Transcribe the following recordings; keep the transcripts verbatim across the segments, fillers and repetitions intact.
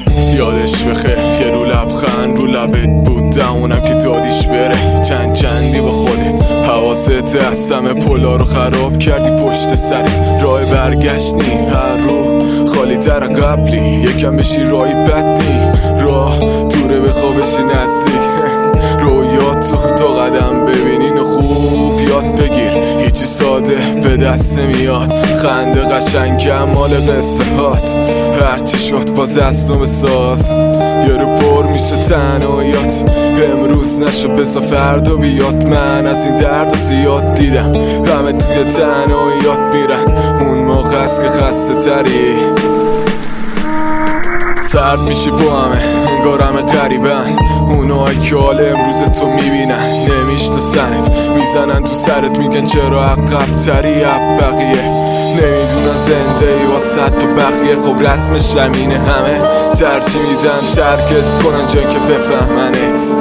یادش بخیر یه رو لبخند رو لبت بود، اونم که دادیش بره چند چندی با خودت. حواست از همه پلا رو خراب کردی پشت سرت، راه برگشت نی هر رو خالی تر قبلی، یکم بشی راهی بد نی، راه دوره بخوا بشی نزدیک رویاتو دو قدم ببینین و خوب یاد بگیر، هیچی ساده به دست نمیاد، خنده قشنگ کمال قصه هاست، هرچی شد باز از نو بساز، یارو پر میشه تنهاییات، امروز نشو بسا فردا بیاد، من از این درد زیاد دیدم، همه توی تنهاییات میرن، اون موقع است که خسته تری سرد میشی با همه انگار همه غریبن، اونایی که حال امروز تو میبینن نمیشناسنت، میزنن تو سرت میگن چرا عقب تری اب بقیه، نمیدونن زنده ای واسه تو بقیه، خب رسمش همینه، همه ترجیح میدن ترکت کنن جایی که بفهمنت.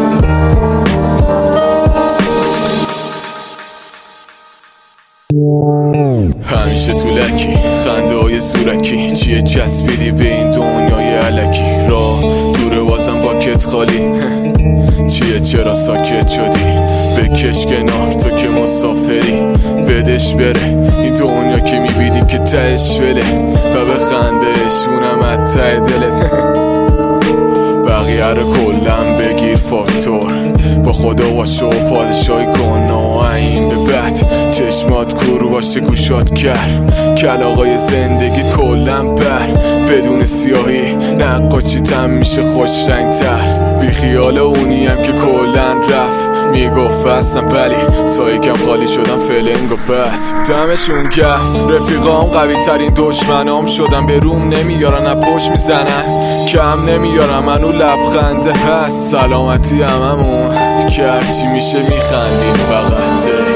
همیشه تو لکی خنده های زورکی، چیه چسبیدی به این دنیای علکی، راه دوره بازم باکت خالی چیه چرا ساکت شدی، بکش کنار تو که مسافری، بدش بره این دنیا که میبینیم که تهش فله، و بخند بهش اونم از ته دلت بقیه رو کلم بگیر فاکتور، با خدا باشو و پادشاهی کن این به بعد، چشمات کورو باشه گوشات کرد، کلاغای زندگیت کلم پر، بدون سیاهی نقاشی تم میشه خوش رنگ تر، بی خیال اونی هم که کلن رفت میگفت هستم ولی تا یکم خالی شدم فلنگ و بس، دمشون گرم رفیقام قوی ترین دشمنام شدم، به روم نمیارن از پشت میزنن، کم نمیارم منو لبخنده هست، سلامتی هممون که هرچی میشه میخندیم فقط